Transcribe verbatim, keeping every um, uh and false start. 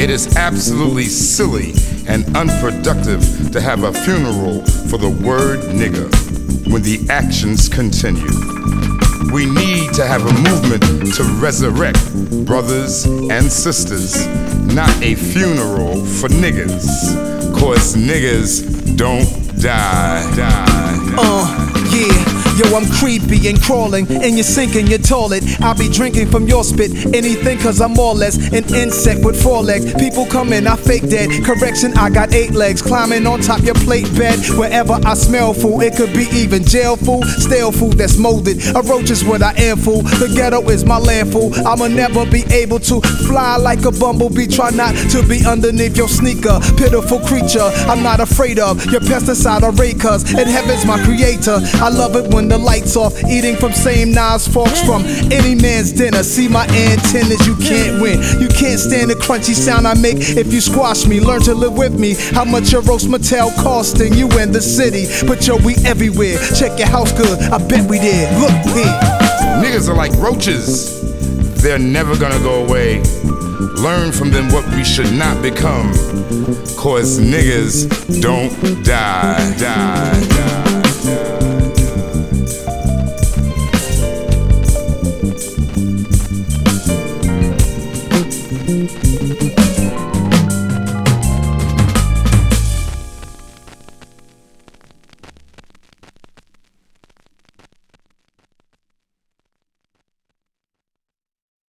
It is absolutely silly and unproductive to have a funeral for the word nigger when the actions continue. We need to have a movement to resurrect brothers and sisters, not a funeral for niggas, cause niggas don't die. die, die. Uh, yeah. Yo, I'm creepy and crawling, and you're sinking your toilet. I'll be drinking from your spit, anything cause I'm more or less an insect with four legs. People come in, I fake dead. Correction, I got eight legs, climbing on top your plate bed. Wherever I smell food, it could be even jail food, stale food that's molded. A roach is what I am, fool. The ghetto is my landful. I'ma never be able to fly like a bumblebee. Try not to be underneath your sneaker. Pitiful creature, I'm not afraid of your pesticide array, cause in heaven's my creator. I love it when the lights off, eating from same knives, forks from any man's dinner. See my antennas, you can't win. You can't stand the crunchy sound I make if you squash me. Learn to live with me. How much your roast Mattel costing you in the city? But yo, we everywhere. Check your house good, I bet we there. Look here. Niggas are like roaches, they're never gonna go away. Learn from them what we should not become, cause niggas don't die, die, die.